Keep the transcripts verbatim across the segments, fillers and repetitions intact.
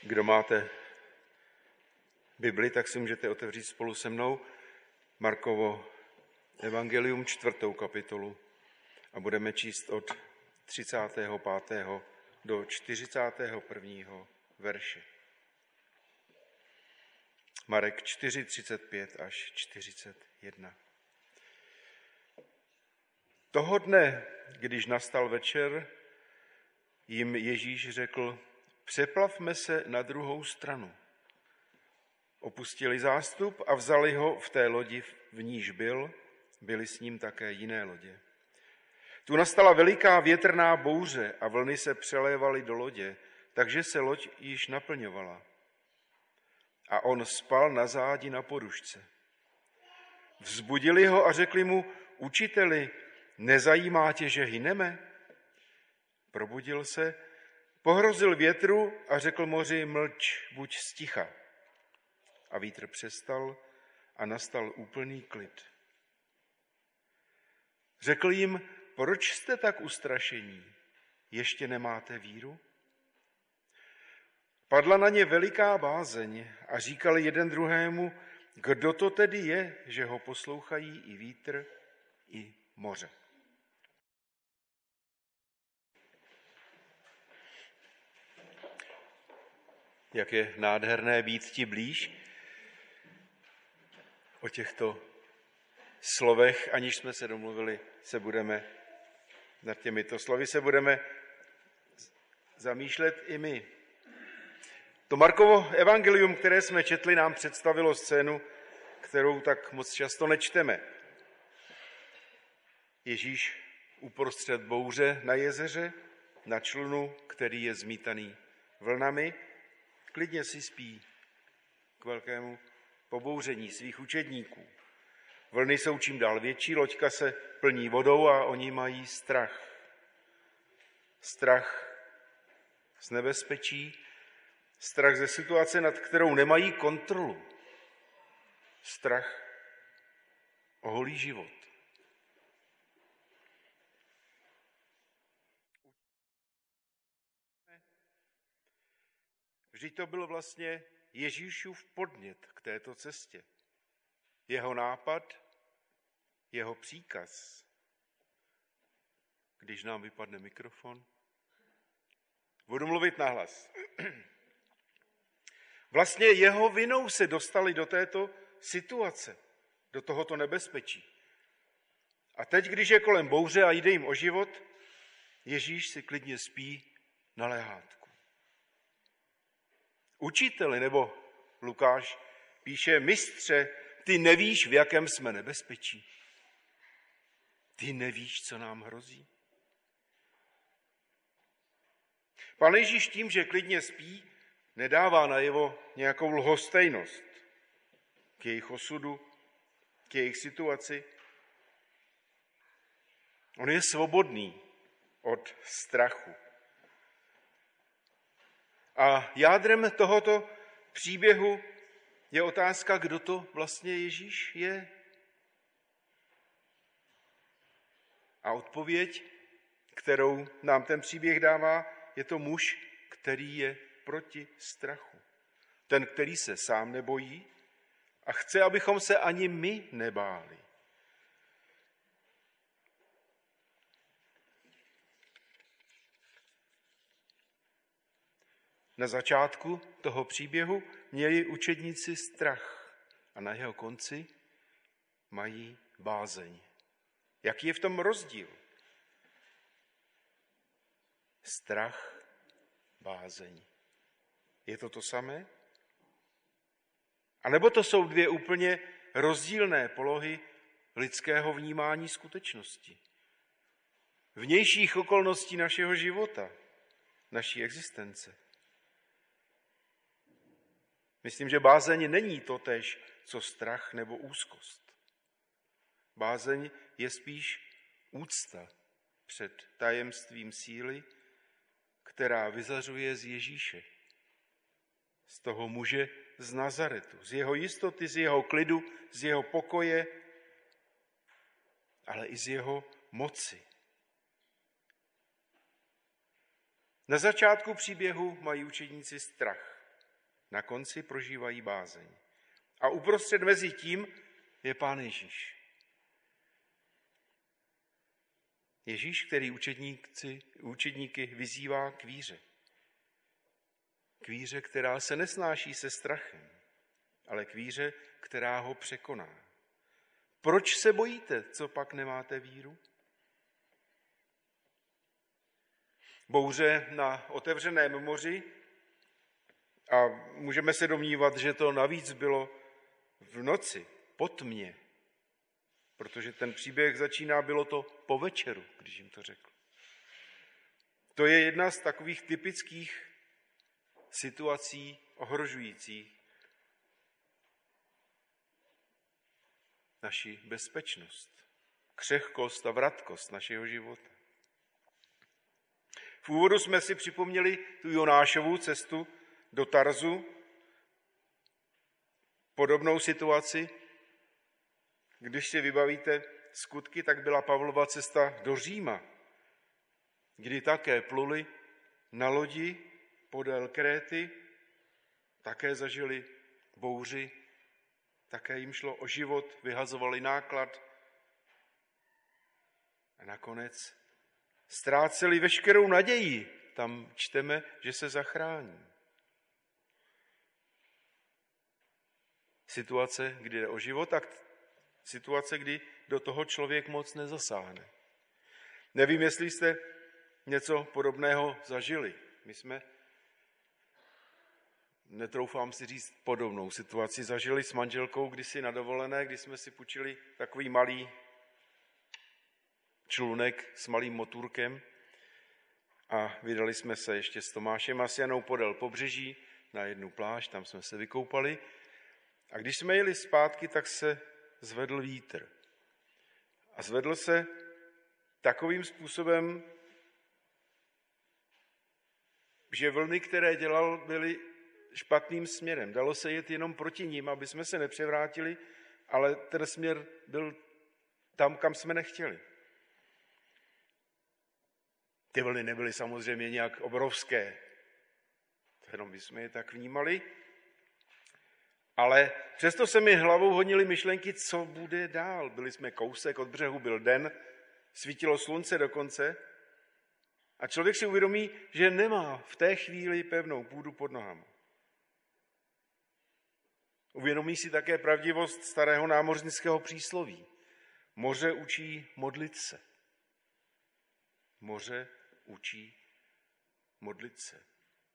Kdo máte Bibli, tak si můžete otevřít spolu se mnou Markovo evangelium, čtvrtou kapitolu, a budeme číst od třicátého pátého do čtyřicátého prvního verše. Marek čtyři, třicet pět až čtyřicet jedna. Toho dne, když nastal večer, jim Ježíš řekl: přeplavme se na druhou stranu. Opustili zástup a vzali ho v té lodi, v níž byl, byly s ním také jiné lodě. Tu nastala veliká větrná bouře a vlny se přelévaly do lodě, takže se loď již naplňovala. A on spal na zádi na podušce. Vzbudili ho a řekli mu: učiteli, nezajímá tě, že hyneme? Probudil se, pohrozil větru a řekl moři: mlč, buď sticha. A vítr přestal a nastal úplný klid. Řekl jim: proč jste tak ustrašení? Ještě nemáte víru? Padla na ně veliká bázeň a říkali jeden druhému: kdo to tedy je, že ho poslouchají i vítr, i moře? Jak je nádherné být ti blíž. O těchto slovech, aniž jsme se domluvili, se budeme, nad těmito slovy se budeme zamýšlet i my. To Markovo evangelium, které jsme četli, nám představilo scénu, kterou tak moc často nečteme. Ježíš uprostřed bouře na jezeře, na člunu, který je zmítaný vlnami, klidně si spí k velkému pobouření svých učedníků. Vlny jsou čím dál větší, loďka se plní vodou a oni mají strach. Strach z nebezpečí, strach ze situace, nad kterou nemají kontrolu. Strach o holý život. Vždyť to byl vlastně Ježíšův podnět k této cestě. Jeho nápad, jeho příkaz. Když nám vypadne mikrofon, budu mluvit nahlas. Vlastně jeho vinou se dostali do této situace, do tohoto nebezpečí. A teď, když je kolem bouře a jde jim o život, Ježíš si klidně spí na lehátku. Učiteli, nebo Lukáš píše: mistře, ty nevíš, v jakém jsme nebezpečí. Ty nevíš, co nám hrozí. Pán Ježíš tím, že klidně spí, nedává najevo nějakou lhostejnost k jejich osudu, k jejich situaci. On je svobodný od strachu. A jádrem tohoto příběhu je otázka, kdo to vlastně Ježíš je. A odpověď, kterou nám ten příběh dává, je to muž, který je proti strachu. Ten, který se sám nebojí a chce, abychom se ani my nebáli. Na začátku toho příběhu měli učedníci strach a na jeho konci mají bázeň. Jaký je v tom rozdíl? Strach, bázeň. Je to to samé? A nebo to jsou dvě úplně rozdílné polohy lidského vnímání skutečnosti? Vnějších okolností našeho života, naší existence. Myslím, že bázeň není totéž, co strach nebo úzkost. Bázeň je spíš úcta před tajemstvím síly, která vyzařuje z Ježíše, z toho muže z Nazaretu, z jeho jistoty, z jeho klidu, z jeho pokoje, ale i z jeho moci. Na začátku příběhu mají učedníci strach. Na konci prožívají bázeň. A uprostřed mezi tím je Pán Ježíš. Ježíš, který učedníci, učedníky vyzývá k víře. K víře, která se nesnáší se strachem, ale k víře, která ho překoná. Proč se bojíte, co pak nemáte víru? Bouře na otevřeném moři, a můžeme se domnívat, že to navíc bylo v noci, po tmě, protože ten příběh začíná, bylo to po večeru, když jim to řekl. To je jedna z takových typických situací ohrožujících naši bezpečnost, křehkost a vratkost našeho života. V úvodu jsme si připomněli tu Jonášovu cestu do Tarzu, podobnou situaci. Když si vybavíte skutky, tak byla Pavlova cesta do Říma, kdy také pluli na lodi podél Kréty, také zažili bouři, také jim šlo o život, vyhazovali náklad a nakonec ztráceli veškerou naději. Tam čteme, že se zachrání. Situace, kdy jde o život, tak situace, kdy do toho člověk moc nezasáhne. Nevím, jestli jste něco podobného zažili. My jsme, netroufám si říct, podobnou situaci zažili s manželkou kdysi na dovolené, kdy jsme si půjčili takový malý člunek s malým motůrkem a vydali jsme se ještě s Tomášem a s Janou podél pobřeží na jednu pláž, tam jsme se vykoupali. A když jsme jeli zpátky, tak se zvedl vítr. A zvedl se takovým způsobem, že vlny, které dělal, byly špatným směrem. Dalo se jet jenom proti ním, aby jsme se nepřevrátili, ale ten směr byl tam, kam jsme nechtěli. Ty vlny nebyly samozřejmě nějak obrovské, jenom my jsme je tak vnímali, ale přesto se mi hlavou honily myšlenky, co bude dál. Byli jsme kousek od břehu, byl den, svítilo slunce dokonce a člověk si uvědomí, že nemá v té chvíli pevnou půdu pod nohama. Uvědomí si také pravdivost starého námořnického přísloví. Moře učí modlit se. Moře učí modlit se.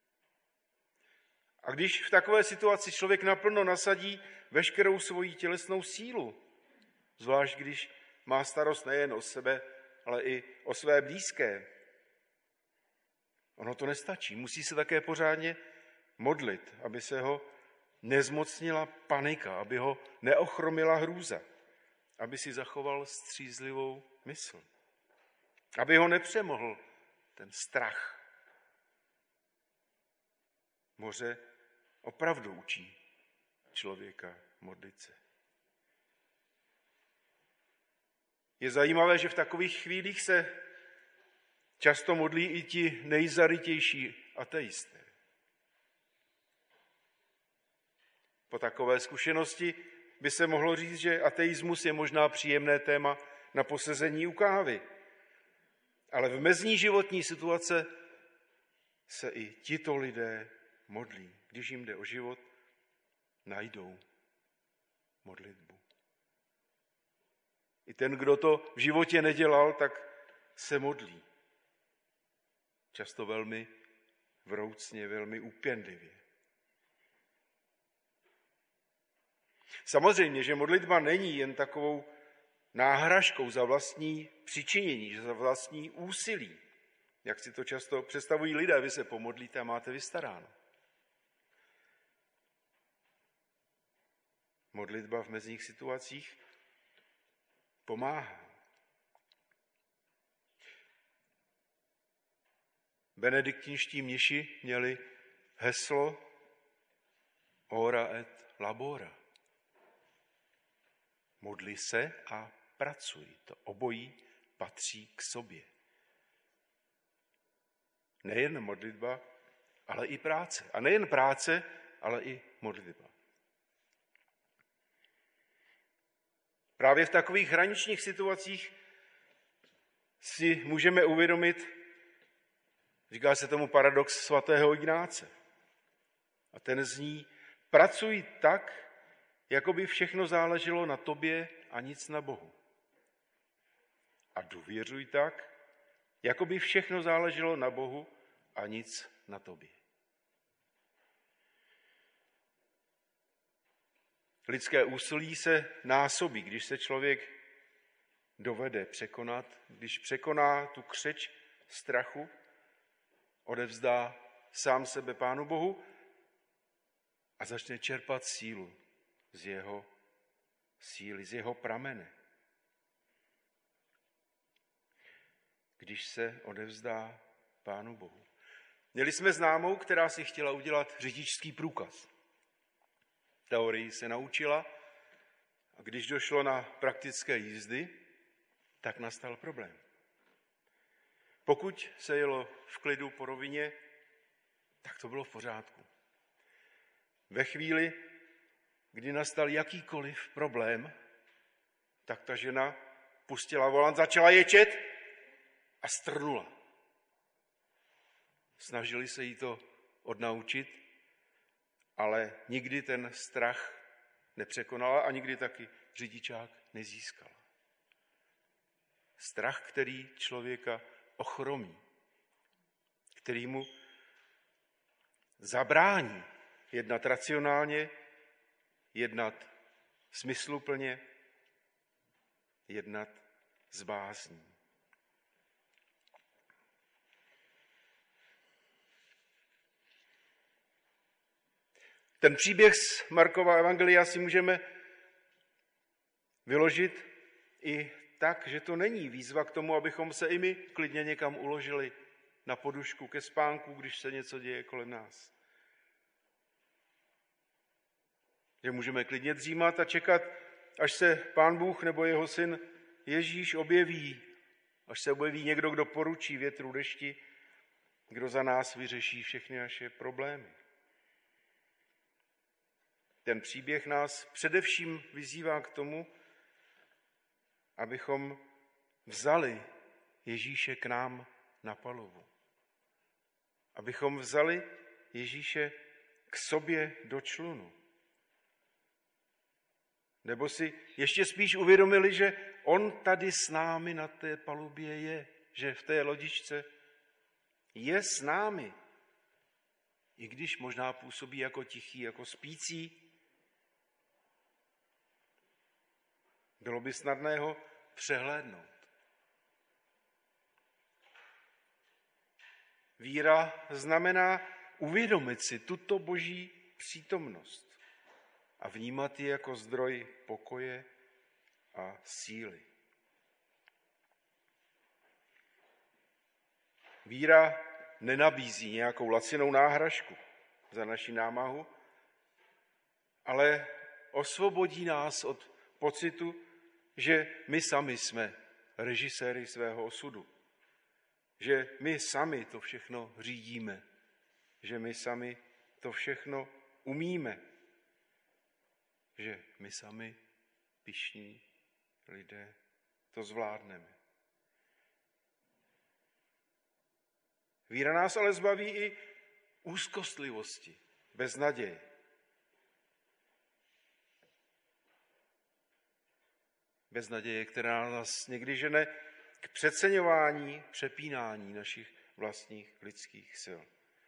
A když v takové situaci člověk naplno nasadí veškerou svoji tělesnou sílu, zvlášť když má starost nejen o sebe, ale i o své blízké, ono to nestačí. Musí se také pořádně modlit, aby se ho nezmocnila panika, aby ho neochromila hrůza, aby si zachoval střízlivou mysl, aby ho nepřemohl ten strach. Moře opravdu učí člověka modlit se. Je zajímavé, že v takových chvílích se často modlí i ti nejzarytější ateisté. Po takové zkušenosti by se mohlo říct, že ateismus je možná příjemné téma na posezení u kávy. Ale v mezní životní situace se i tito lidé modlí. Když jim jde o život, najdou modlitbu. I ten, kdo to v životě nedělal, tak se modlí. Často velmi vroucně, velmi úpěnlivě. Samozřejmě, že modlitba není jen takovou náhražkou za vlastní přičinění, za vlastní úsilí. Jak si to často představují lidé, vy se pomodlíte a máte vystaráno. Modlitba v mezních situacích pomáhá. Benediktinští mniši měli heslo ora et labora. Modli se a pracuj. To obojí patří k sobě. Nejen modlitba, ale i práce. A nejen práce, ale i modlitba. Právě v takových hraničních situacích si můžeme uvědomit, říká se tomu paradox svatého Ignáce. A ten zní, pracuj tak, jako by všechno záleželo na tobě a nic na Bohu. A důvěřuj tak, jako by všechno záleželo na Bohu a nic na tobě. Lidské úsilí se násobí, když se člověk dovede překonat, když překoná tu křeč strachu, odevzdá sám sebe Pánu Bohu a začne čerpat sílu z jeho síly, z jeho pramene. Když se odevzdá Pánu Bohu. Měli jsme známou, která si chtěla udělat řidičský průkaz. Teorii se naučila a když došlo na praktické jízdy, tak nastal problém. Pokud se jelo v klidu po rovině, tak to bylo v pořádku. Ve chvíli, kdy nastal jakýkoliv problém, tak ta žena pustila volant, začala ječet a strnula. Snažili se jí to odnaučit, ale nikdy ten strach nepřekonala a nikdy taky řidičák nezískala. Strach, který člověka ochromí, který mu zabrání jednat racionálně, jednat smysluplně, jednat s bázní. Ten příběh z Markova evangelia si můžeme vyložit i tak, že to není výzva k tomu, abychom se i my klidně někam uložili na podušku ke spánku, když se něco děje kolem nás. Že můžeme klidně dřímat a čekat, až se Pán Bůh nebo jeho syn Ježíš objeví, až se objeví někdo, kdo poručí větru, dešti, kdo za nás vyřeší všechny naše problémy. Ten příběh nás především vyzývá k tomu, abychom vzali Ježíše k nám na palubu. Abychom vzali Ježíše k sobě do člunu. Nebo si ještě spíš uvědomili, že on tady s námi na té palubě je, že v té lodičce je s námi. I když možná působí jako tichý, jako spící, bylo by snadné ho přehlédnout. Víra znamená uvědomit si tuto boží přítomnost a vnímat ji jako zdroj pokoje a síly. Víra nenabízí nějakou lacinou náhražku za naši námahu, ale osvobodí nás od pocitu, že my sami jsme režiséry svého osudu. Že my sami to všechno řídíme. Že my sami to všechno umíme. Že my sami, pyšní lidé, to zvládneme. Víra nás ale zbaví i úzkostlivosti, beznaděje. Beznaděje, která nás někdy žene k přeceňování, přepínání našich vlastních lidských sil.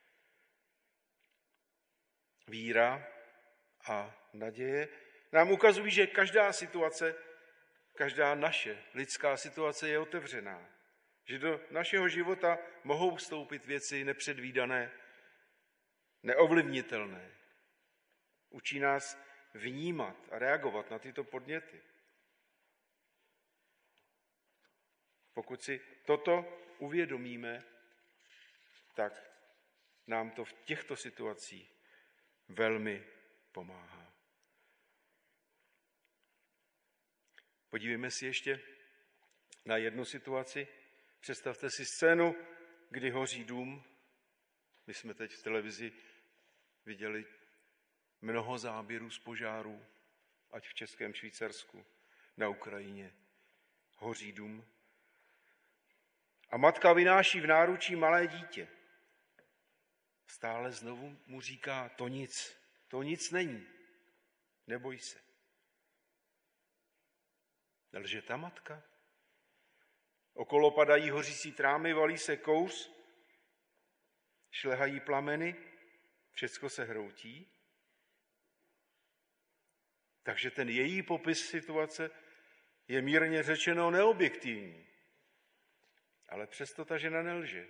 Víra a naděje nám ukazují, že každá situace, každá naše lidská situace je otevřená. Že do našeho života mohou vstoupit věci nepředvídané, neovlivnitelné. Učí nás vnímat a reagovat na tyto podněty. Pokud si toto uvědomíme, tak nám to v těchto situacích velmi pomáhá. Podívejme si ještě na jednu situaci. Představte si scénu, kdy hoří dům. My jsme teď v televizi viděli mnoho záběrů z požárů, ať v Českém Švýcarsku, na Ukrajině, hoří dům. A matka vynáší v náručí malé dítě. Stále znovu mu říká, to nic, to nic není, neboj se. Lže ta matka? Okolo padají hořící trámy, valí se kouř, šlehají plameny, všecko se hroutí. Takže ten její popis situace je mírně řečeno neobjektivní. Ale přesto ta žena nelže.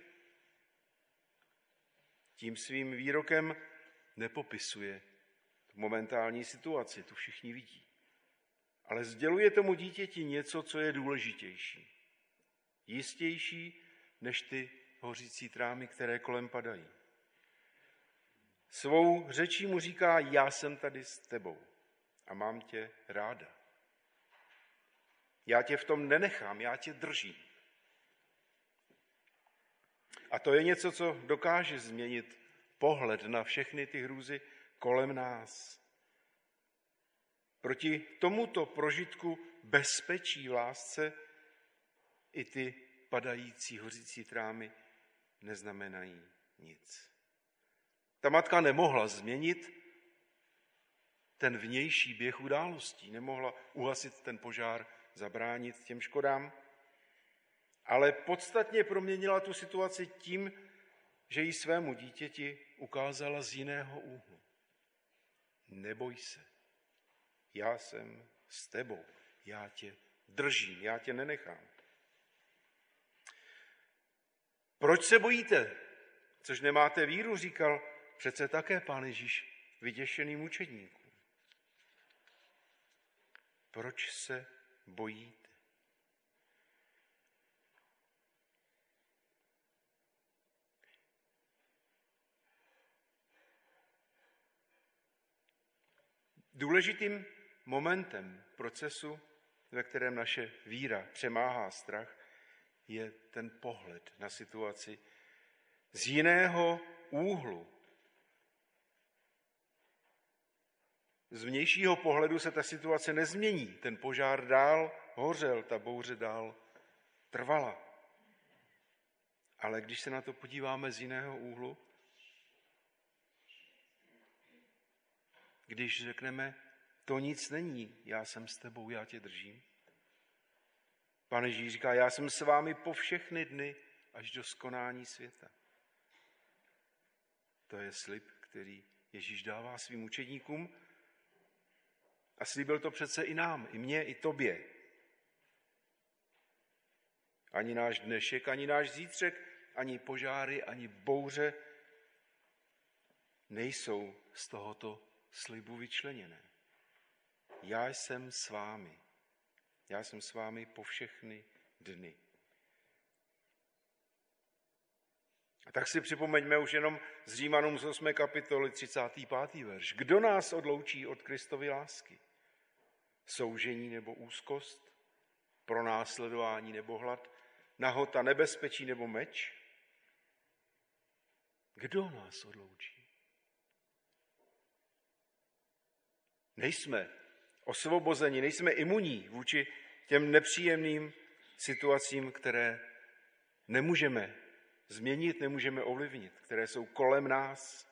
Tím svým výrokem nepopisuje momentální situaci, tu všichni vidí. Ale sděluje tomu dítěti něco, co je důležitější. Jistější než ty hořící trámy, které kolem padají. Svou řečí mu říká, já jsem tady s tebou a mám tě ráda. Já tě v tom nenechám, já tě držím. A to je něco, co dokáže změnit pohled na všechny ty hrůzy kolem nás. Proti tomuto prožitku bezpečí v lásce i ty padající, hořící trámy neznamenají nic. Ta matka nemohla změnit ten vnější běh událostí, nemohla uhasit ten požár, zabránit těm škodám, ale podstatně proměnila tu situaci tím, že jí svému dítěti ukázala z jiného úhlu. Neboj se, já jsem s tebou, já tě držím, já tě nenechám. Proč se bojíte? Což nemáte víru, říkal přece také Pán Ježíš vyděšeným učedníkům. Proč se bojíte? Důležitým momentem procesu, ve kterém naše víra přemáhá strach, je ten pohled na situaci z jiného úhlu. Z vnějšího pohledu se ta situace nezmění. Ten požár dál hořel, ta bouře dál trvala. Ale když se na to podíváme z jiného úhlu, když řekneme, to nic není, já jsem s tebou, já tě držím. Pán Ježíš říká, já jsem s vámi po všechny dny až do skonání světa. To je slib, který Ježíš dává svým učedníkům a slíbil to přece i nám, i mně, i tobě. Ani náš dnešek, ani náš zítřek, ani požáry, ani bouře nejsou z tohoto slibu vyčleněné. Já jsem s vámi. Já jsem s vámi po všechny dny. A tak si připomeňme už jenom z Římanům z osmé kapitoly třicátý pátý verš. Kdo nás odloučí od Kristovy lásky? Soužení nebo úzkost? Pronásledování nebo hlad? Nahota, nebezpečí nebo meč? Kdo nás odloučí? Nejsme osvobozeni, nejsme imunní vůči těm nepříjemným situacím, které nemůžeme změnit, nemůžeme ovlivnit, které jsou kolem nás.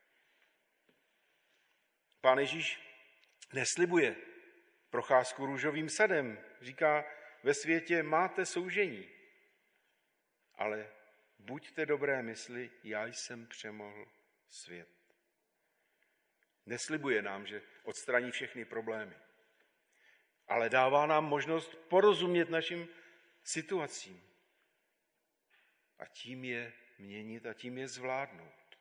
Pán Ježíš neslibuje procházku růžovým sadem. Říká, ve světě máte soužení, ale buďte dobré mysli, já jsem přemohl svět. Neslibuje nám, že odstraní všechny problémy, ale dává nám možnost porozumět našim situacím a tím je měnit a tím je zvládnout.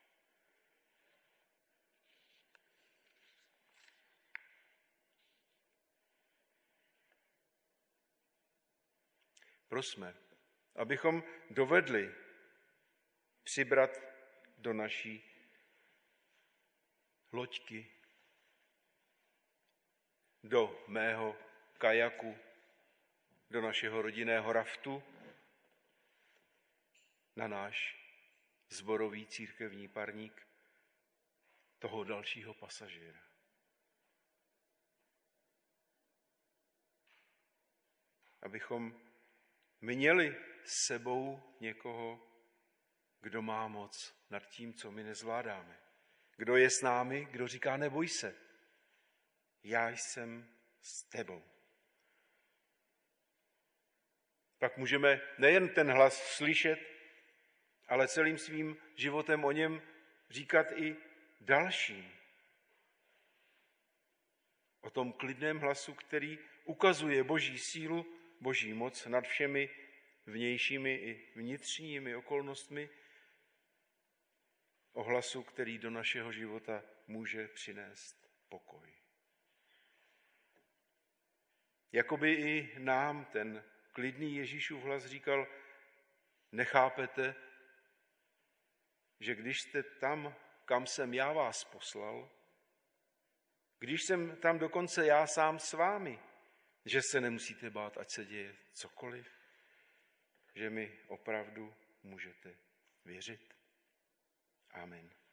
Prosme, abychom dovedli přibrat do naší loďky, do mého kajaku, do našeho rodinného raftu, na náš sborový církevní parník toho dalšího pasažéra. abychom měli s sebou někoho, kdo má moc nad tím, co my nezvládáme. Kdo je s námi, kdo říká, neboj se, já jsem s tebou. Pak můžeme nejen ten hlas slyšet, ale celým svým životem o něm říkat i dalším. O tom klidném hlasu, který ukazuje Boží sílu, Boží moc nad všemi vnějšími i vnitřními okolnostmi, o hlasu, který do našeho života může přinést pokoj. Jakoby i nám ten klidný Ježíšův hlas říkal, nechápete, že když jste tam, kam jsem já vás poslal, když jsem tam dokonce já sám s vámi, že se nemusíte bát, ať se děje cokoliv, že mi opravdu můžete věřit. Amen.